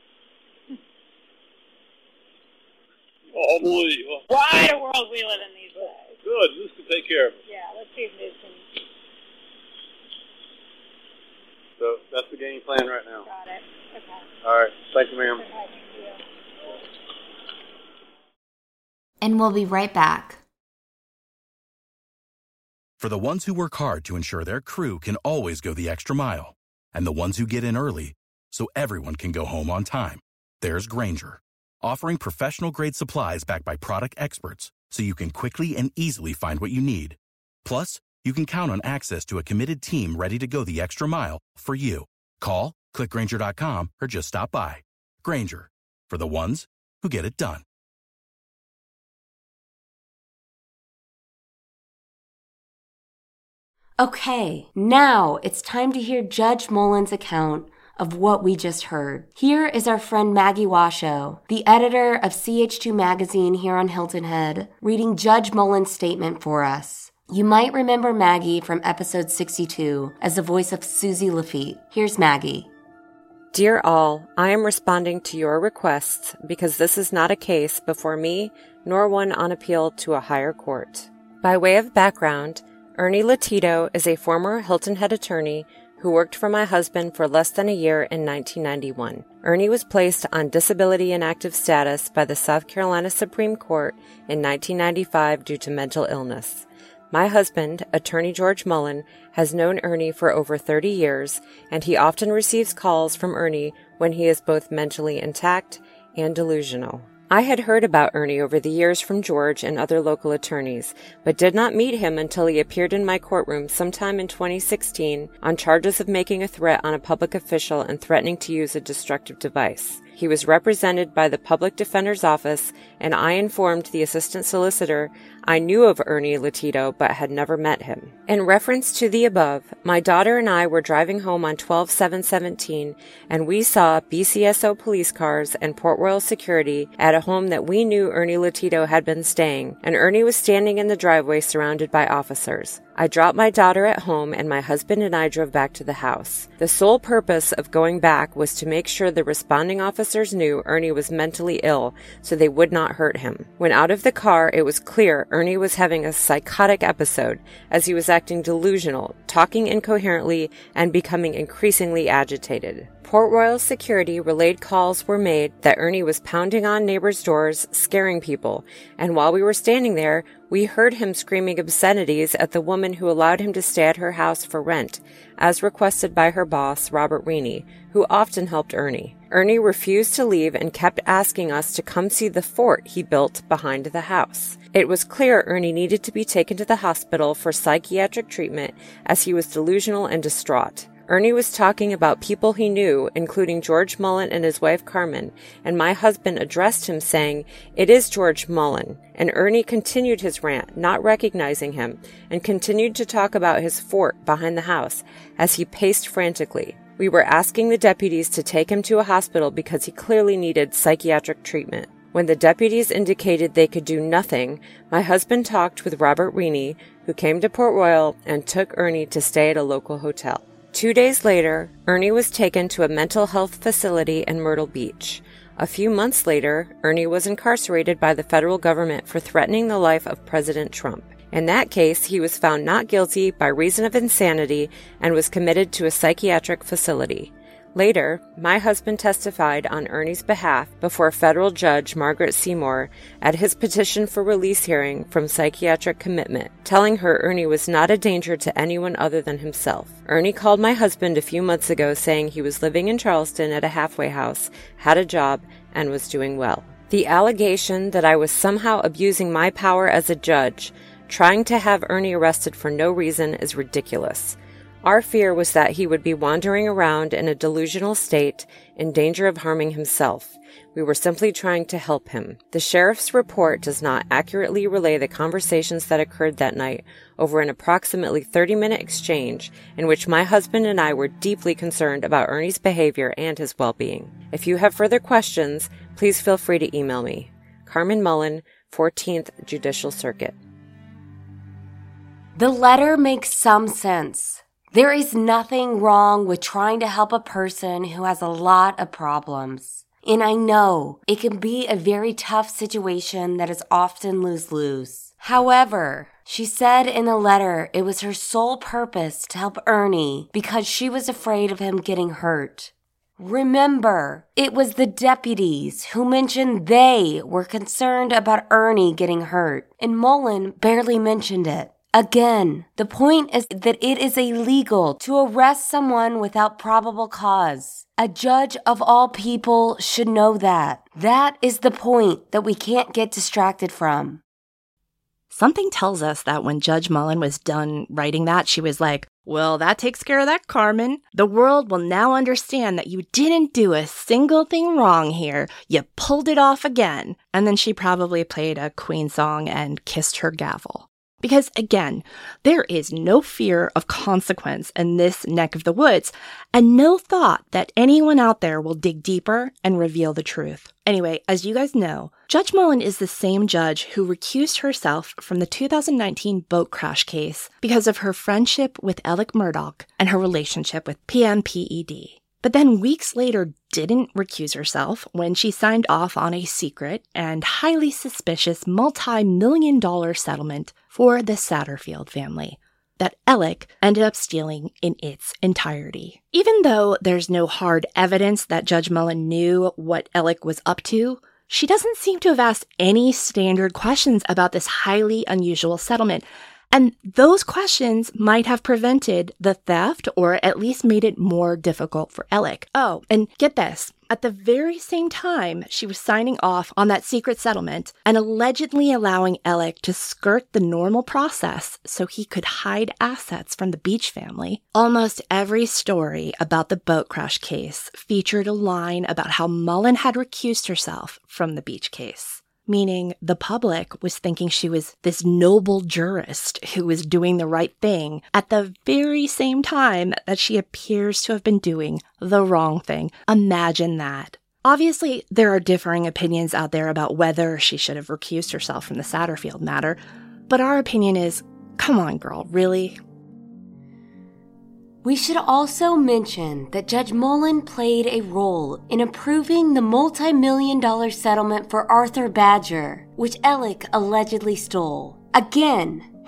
Oh, boy. Why the world we live in these days. Good. This can take care of it. Yeah, let's see if this can... So that's the game plan right now. Got it. Okay. All right. Thank you, ma'am. Okay, thank you. And we'll be right back. For the ones who work hard to ensure their crew can always go the extra mile, and the ones who get in early so everyone can go home on time, there's Grainger, offering professional-grade supplies backed by product experts so you can quickly and easily find what you need. Plus, you can count on access to a committed team ready to go the extra mile for you. Call, click Grainger dot com, or just stop by. Grainger, for the ones who get it done. Okay, now it's time to hear Judge Mullins' account of what we just heard. Here is our friend Maggie Washoe, the editor of C H two Magazine here on Hilton Head, reading Judge Mullins' statement for us. You might remember Maggie from episode sixty-two as the voice of Susie Lafitte. Here's Maggie. Dear all, I am responding to your requests because this is not a case before me, nor one on appeal to a higher court. By way of background, Ernie Latito is a former Hilton Head attorney who worked for my husband for less than a year in nineteen ninety-one. Ernie was placed on disability inactive status by the South Carolina Supreme Court in nineteen ninety-five due to mental illness. My husband, Attorney George Mullen, has known Ernie for over thirty years, and he often receives calls from Ernie when he is both mentally intact and delusional. I had heard about Ernie over the years from George and other local attorneys, but did not meet him until he appeared in my courtroom sometime in twenty sixteen on charges of making a threat on a public official and threatening to use a destructive device. He was represented by the Public Defender's Office, and I informed the assistant solicitor I knew of Ernie Latito but had never met him. In reference to the above, my daughter and I were driving home on twelve seven seventeen, and we saw B C S O police cars and Port Royal security at a home that we knew Ernie Latito had been staying, and Ernie was standing in the driveway surrounded by officers. I dropped my daughter at home, and my husband and I drove back to the house. The sole purpose of going back was to make sure the responding officers knew Ernie was mentally ill so they would not hurt him. When out of the car, it was clear Ernie was having a psychotic episode as he was acting delusional, talking incoherently, and becoming increasingly agitated. Port Royal security relayed calls were made that Ernie was pounding on neighbors' doors, scaring people, and while we were standing there, we heard him screaming obscenities at the woman who allowed him to stay at her house for rent, as requested by her boss, Robert Weenie, who often helped Ernie. Ernie refused to leave and kept asking us to come see the fort he built behind the house. It was clear Ernie needed to be taken to the hospital for psychiatric treatment as he was delusional and distraught. Ernie was talking about people he knew, including George Mullen and his wife Carmen, and my husband addressed him saying, "It is George Mullen," and Ernie continued his rant, not recognizing him, and continued to talk about his fort behind the house as he paced frantically. We were asking the deputies to take him to a hospital because he clearly needed psychiatric treatment. When the deputies indicated they could do nothing, my husband talked with Robert Weenie, who came to Port Royal and took Ernie to stay at a local hotel. Two days later, Ernie was taken to a mental health facility in Myrtle Beach. A few months later, Ernie was incarcerated by the federal government for threatening the life of President Trump. In that case, he was found not guilty by reason of insanity and was committed to a psychiatric facility. Later, my husband testified on Ernie's behalf before federal judge Margaret Seymour at his petition for release hearing from psychiatric commitment, telling her Ernie was not a danger to anyone other than himself. Ernie called my husband a few months ago saying he was living in Charleston at a halfway house, had a job, and was doing well. The allegation that I was somehow abusing my power as a judge, trying to have Ernie arrested for no reason, is ridiculous. Our fear was that he would be wandering around in a delusional state, in danger of harming himself. We were simply trying to help him. The sheriff's report does not accurately relay the conversations that occurred that night over an approximately thirty-minute exchange in which my husband and I were deeply concerned about Ernie's behavior and his well-being. If you have further questions, please feel free to email me. Carmen Mullen, fourteenth Judicial Circuit. The letter makes some sense. There is nothing wrong with trying to help a person who has a lot of problems. And I know it can be a very tough situation that is often lose-lose. However, she said in the letter it was her sole purpose to help Ernie because she was afraid of him getting hurt. Remember, it was the deputies who mentioned they were concerned about Ernie getting hurt, and Mullen barely mentioned it. Again, the point is that it is illegal to arrest someone without probable cause. A judge of all people should know that. That is the point that we can't get distracted from. Something tells us that when Judge Mullen was done writing that, she was like, well, that takes care of that, Carmen. The world will now understand that you didn't do a single thing wrong here. You pulled it off again. And then she probably played a Queen song and kissed her gavel. Because, again, there is no fear of consequence in this neck of the woods, and no thought that anyone out there will dig deeper and reveal the truth. Anyway, as you guys know, Judge Mullen is the same judge who recused herself from the two thousand nineteen boat crash case because of her friendship with Alec Murdaugh and her relationship with P M P E D. But then weeks later didn't recuse herself when she signed off on a secret and highly suspicious multi-million dollar settlement for the Satterfield family that Alec ended up stealing in its entirety. Even though there's no hard evidence that Judge Mullen knew what Alec was up to, she doesn't seem to have asked any standard questions about this highly unusual settlement. And those questions might have prevented the theft or at least made it more difficult for Alec. Oh, and get this. At the very same time she was signing off on that secret settlement and allegedly allowing Alec to skirt the normal process so he could hide assets from the Beach family, almost every story about the boat crash case featured a line about how Mullen had recused herself from the Beach case. Meaning the public was thinking she was this noble jurist who was doing the right thing at the very same time that she appears to have been doing the wrong thing. Imagine that. Obviously, there are differing opinions out there about whether she should have recused herself from the Satterfield matter, but our opinion is, come on, girl, really? We should also mention that Judge Mullen played a role in approving the multi-million dollar settlement for Arthur Badger, which Alec allegedly stole. Again,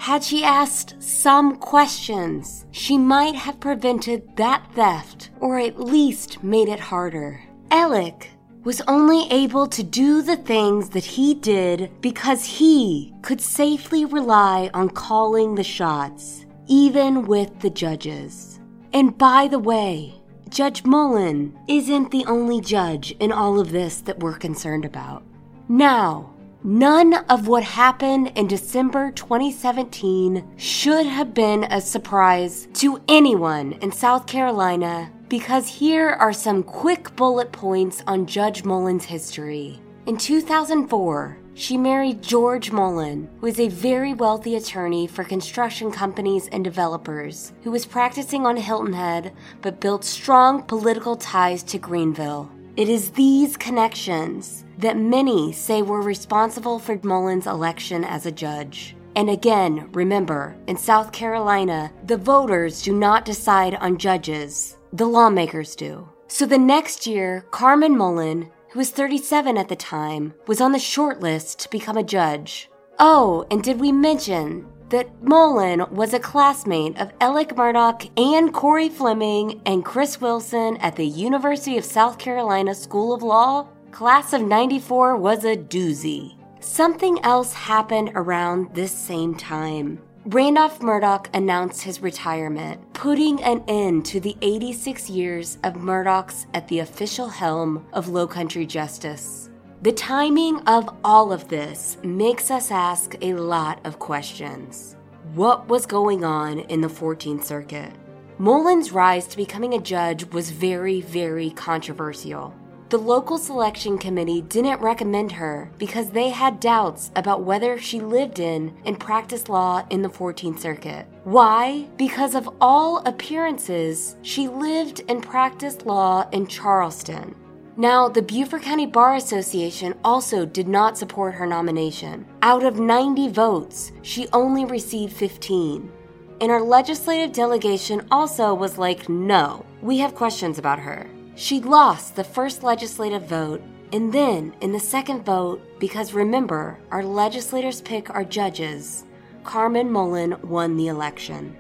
Had she asked some questions, she might have prevented that theft or at least made it harder. Alec was only able to do the things that he did because he could safely rely on calling the shots, even with the judges. And by the way, Judge Mullen isn't the only judge in all of this that we're concerned about. Now, none of what happened in December twenty seventeen should have been a surprise to anyone in South Carolina, because here are some quick bullet points on Judge Mullen's history. In two thousand four, she married George Mullen, who is a very wealthy attorney for construction companies and developers, who was practicing on Hilton Head but built strong political ties to Greenville. It is these connections that many say were responsible for Mullen's election as a judge. And again, remember, in South Carolina, the voters do not decide on judges. The lawmakers do. So the next year, Carmen Mullen, who was thirty-seven at the time, was on the short list to become a judge. Oh, and did we mention that Mullen was a classmate of Alec Murdaugh and Corey Fleming and Chris Wilson at the University of South Carolina School of Law? Class of ninety-four was a doozy. Something else happened around this same time. Randolph Murdaugh announced his retirement, putting an end to the eighty-six years of Murdaughs at the official helm of Low Country Justice. The timing of all of this makes us ask a lot of questions. What was going on in the fourteenth Circuit? Mullen's rise to becoming a judge was very, very controversial. The local selection committee didn't recommend her because they had doubts about whether she lived in and practiced law in the fourteenth Circuit. Why? Because of all appearances, she lived and practiced law in Charleston. Now, the Beaufort County Bar Association also did not support her nomination. Out of ninety votes, she only received fifteen. And our legislative delegation also was like, no, we have questions about her. She lost the first legislative vote, and then in the second vote, because remember, our legislators pick our judges, Carmen Mullen won the election.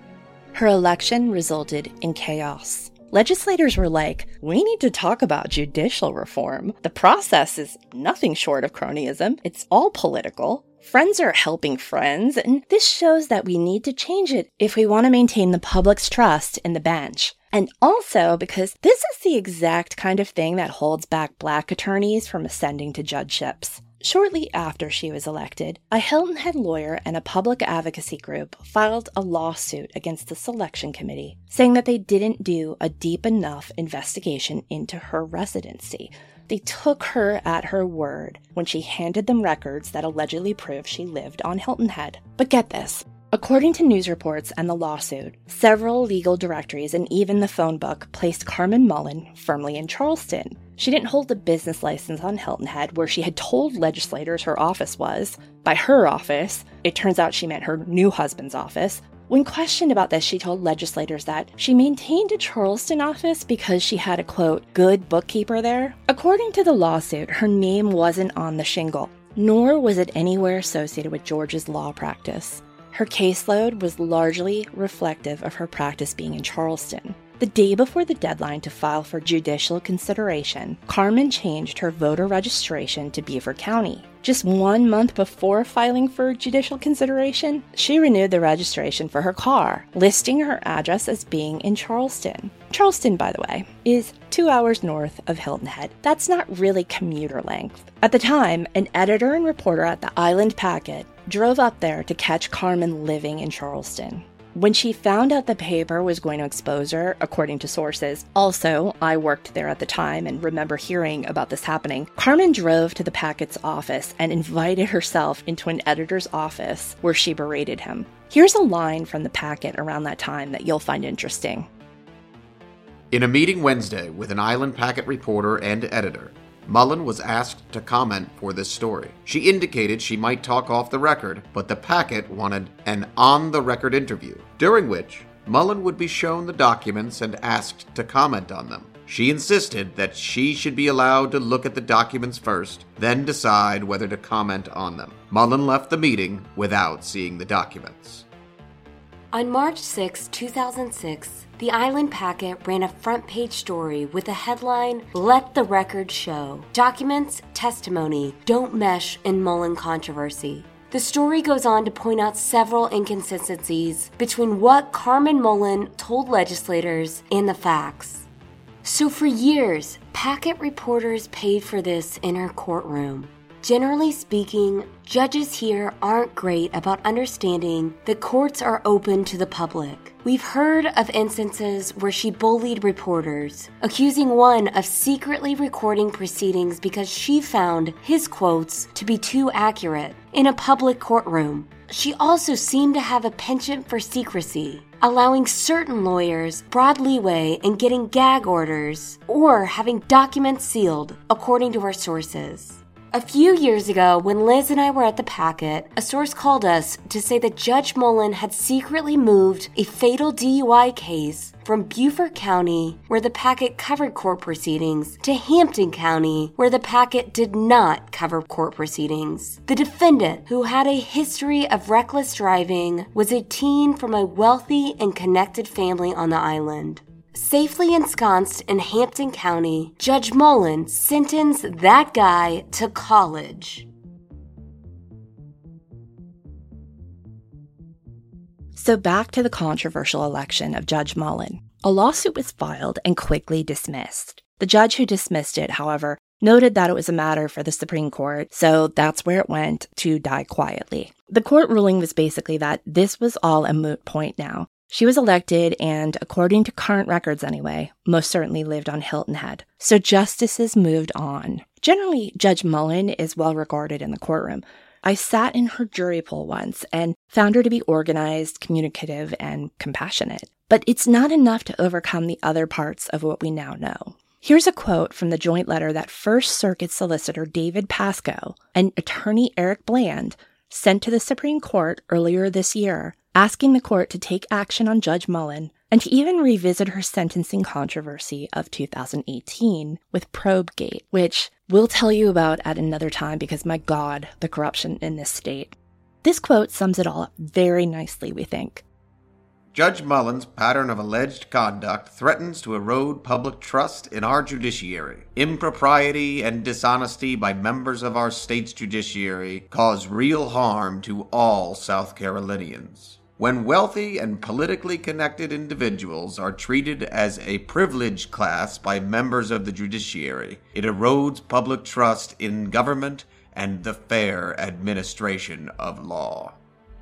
Her election resulted in chaos. Legislators were like, we need to talk about judicial reform. The process is nothing short of cronyism. It's all political. Friends are helping friends, and this shows that we need to change it if we want to maintain the public's trust in the bench. And also because this is the exact kind of thing that holds back Black attorneys from ascending to judgeships. Shortly after she was elected, a Hilton Head lawyer and a public advocacy group filed a lawsuit against the selection committee, saying that they didn't do a deep enough investigation into her residency. They took her at her word when she handed them records that allegedly proved she lived on Hilton Head. But get this. According to news reports and the lawsuit, several legal directories and even the phone book placed Carmen Mullen firmly in Charleston. She didn't hold a business license on Hilton Head, where she had told legislators her office was. By her office, it turns out she meant her new husband's office. When questioned about this, she told legislators that she maintained a Charleston office because she had a, quote, good bookkeeper there. According to the lawsuit, her name wasn't on the shingle, nor was it anywhere associated with George's law practice. Her caseload was largely reflective of her practice being in Charleston. The day before the deadline to file for judicial consideration, Carmen changed her voter registration to Beaufort County. Just one month before filing for judicial consideration, she renewed the registration for her car, listing her address as being in Charleston. Charleston, by the way, is two hours north of Hilton Head. That's not really commuter length. At the time, an editor and reporter at the Island Packet drove up there to catch Carmen living in Charleston. When she found out the paper was going to expose her, according to sources, also, I worked there at the time and remember hearing about this happening, Carmen drove to the Packet's office and invited herself into an editor's office where she berated him. Here's a line from the Packet around that time that you'll find interesting. In a meeting Wednesday with an Island Packet reporter and editor, Mullen was asked to comment for this story. She indicated she might talk off the record, but the Packet wanted an on-the-record interview, during which Mullen would be shown the documents and asked to comment on them. She insisted that she should be allowed to look at the documents first, then decide whether to comment on them. Mullen left the meeting without seeing the documents. On March sixth, two thousand six, the Island Packet ran a front-page story with the headline, "Let the Record Show. Documents, Testimony Don't Mesh in Mullen Controversy." The story goes on to point out several inconsistencies between what Carmen Mullen told legislators and the facts. So for years, Packet reporters paid for this in her courtroom. Generally speaking, judges here aren't great about understanding that courts are open to the public. We've heard of instances where she bullied reporters, accusing one of secretly recording proceedings because she found his quotes to be too accurate in a public courtroom. She also seemed to have a penchant for secrecy, allowing certain lawyers broad leeway in getting gag orders or having documents sealed, according to her sources. A few years ago, when Liz and I were at the Packet, a source called us to say that Judge Mullen had secretly moved a fatal D U I case from Beaufort County, where the Packet covered court proceedings, to Hampton County, where the Packet did not cover court proceedings. The defendant, who had a history of reckless driving, was a teen from a wealthy and connected family on the island. Safely ensconced in Hampton County, Judge Mullen sentenced that guy to college. So back to the controversial election of Judge Mullen. A lawsuit was filed and quickly dismissed. The judge who dismissed it, however, noted that it was a matter for the Supreme Court, so that's where it went to die quietly. The court ruling was basically that this was all a moot point now. She was elected and, according to current records anyway, most certainly lived on Hilton Head. So justices moved on. Generally, Judge Mullen is well regarded in the courtroom. I sat in her jury pool once and found her to be organized, communicative, and compassionate. But it's not enough to overcome the other parts of what we now know. Here's a quote from the joint letter that First Circuit Solicitor David Pascoe and Attorney Eric Bland sent to the Supreme Court earlier this year, asking the court to take action on Judge Mullen and to even revisit her sentencing controversy of two thousand eighteen with Probegate, which we'll tell you about at another time because, my God, the corruption in this state. This quote sums it all up very nicely, we think. Judge Mullen's pattern of alleged conduct threatens to erode public trust in our judiciary. Impropriety and dishonesty by members of our state's judiciary cause real harm to all South Carolinians. When wealthy and politically connected individuals are treated as a privileged class by members of the judiciary, it erodes public trust in government and the fair administration of law.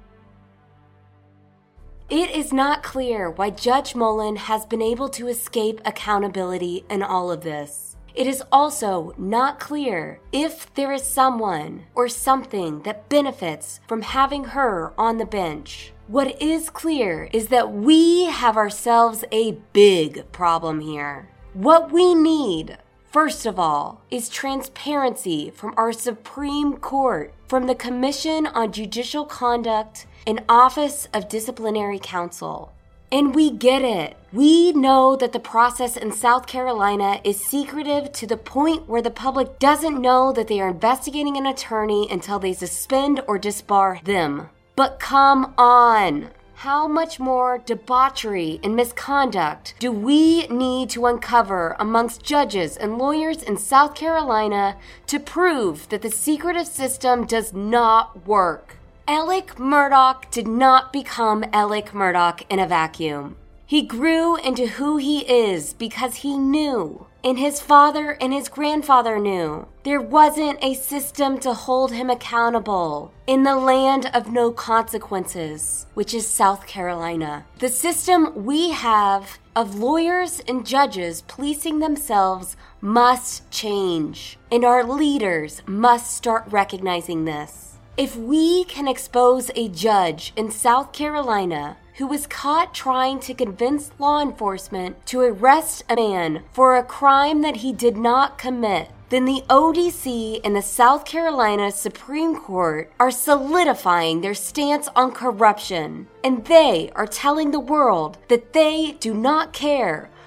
It is not clear why Judge Mullen has been able to escape accountability in all of this. It is also not clear if there is someone or something that benefits from having her on the bench. What is clear is that we have ourselves a big problem here. What we need, first of all, is transparency from our Supreme Court, from the Commission on Judicial Conduct and Office of Disciplinary Counsel. And we get it. We know that the process in South Carolina is secretive to the point where the public doesn't know that they are investigating an attorney until they suspend or disbar them. But come on. How much more debauchery and misconduct do we need to uncover amongst judges and lawyers in South Carolina to prove that the secretive system does not work? Alec Murdaugh did not become Alec Murdaugh in a vacuum. He grew into who he is because he knew, and his father and his grandfather knew, there wasn't a system to hold him accountable in the land of no consequences, which is South Carolina. The system we have of lawyers and judges policing themselves must change, and our leaders must start recognizing this. If we can expose a judge in South Carolina who was caught trying to convince law enforcement to arrest a man for a crime that he did not commit, then the O D C and the South Carolina Supreme Court are solidifying their stance on corruption, and they are telling the world that they do not care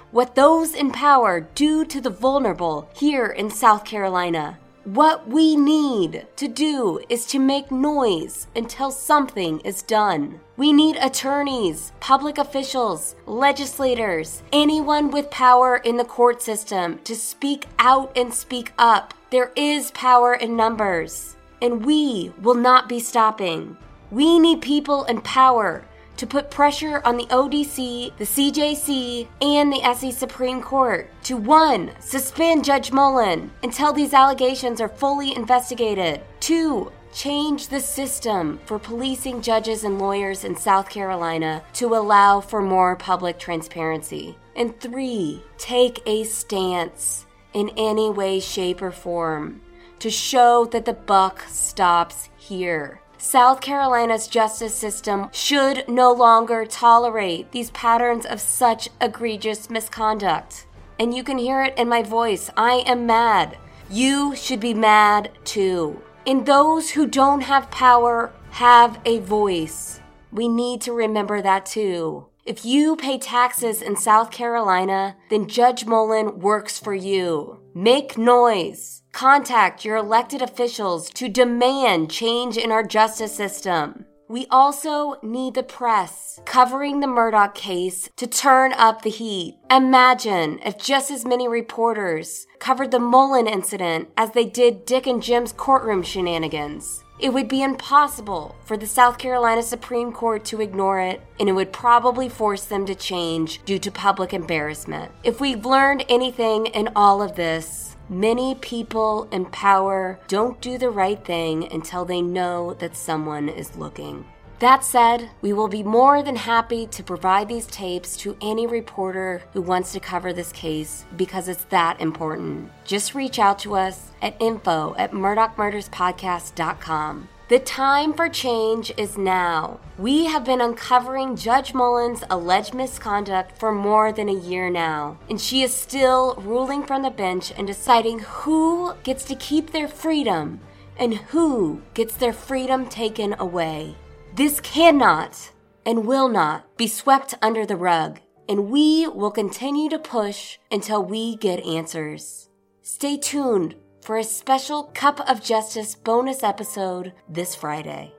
what those in power do to the vulnerable here in South Carolina. What we need to do is to make noise until something is done. We need attorneys, public officials, legislators, anyone with power in the court system to speak out and speak up. There is power in numbers, and we will not be stopping. We need people in power to put pressure on the O D C, the C J C, and the S C Supreme Court to, one, suspend Judge Mullen until these allegations are fully investigated, two, change the system for policing judges and lawyers in South Carolina to allow for more public transparency, and three, take a stance in any way, shape, or form to show that the buck stops here. South Carolina's justice system should no longer tolerate these patterns of such egregious misconduct. And you can hear it in my voice. I am mad. You should be mad too. And those who don't have power have a voice. We need to remember that too. If you pay taxes in South Carolina, then Judge Mullen works for you. Make noise. Contact your elected officials to demand change in our justice system. We also need the press covering the Murdaugh case to turn up the heat. Imagine if just as many reporters covered the Mullen incident as they did Dick and Jim's courtroom shenanigans. It would be impossible for the South Carolina Supreme Court to ignore it, and it would probably force them to change due to public embarrassment. If we've learned anything in all of this, many people in power don't do the right thing until they know that someone is looking. That said, we will be more than happy to provide these tapes to any reporter who wants to cover this case because it's that important. Just reach out to us at info at murdaugh murders podcast dot com. The time for change is now. We have been uncovering Judge Mullen's alleged misconduct for more than a year now, and she is still ruling from the bench and deciding who gets to keep their freedom and who gets their freedom taken away. This cannot and will not be swept under the rug, and we will continue to push until we get answers. Stay tuned for a special Cup of Justice bonus episode this Friday.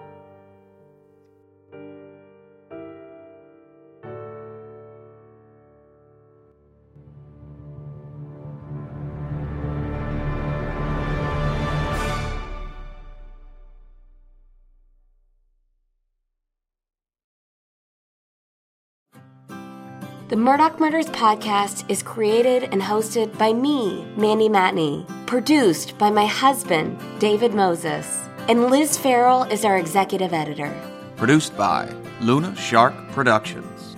The Murdaugh Murders podcast is created and hosted by me, Mandy Matney, produced by my husband, David Moses, and Liz Farrell is our executive editor. Produced by Luna Shark Productions.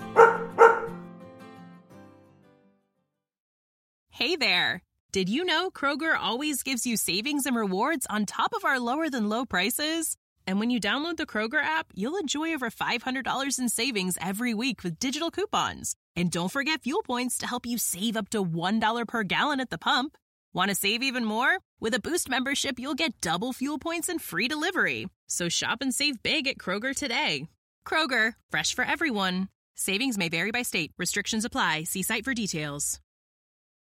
Hey there! Did you know Kroger always gives you savings and rewards on top of our lower-than-low prices? And when you download the Kroger app, you'll enjoy over five hundred dollars in savings every week with digital coupons. And don't forget fuel points to help you save up to one dollar per gallon at the pump. Want to save even more? With a Boost membership, you'll get double fuel points and free delivery. So shop and save big at Kroger today. Kroger, fresh for everyone. Savings may vary by state. Restrictions apply. See site for details.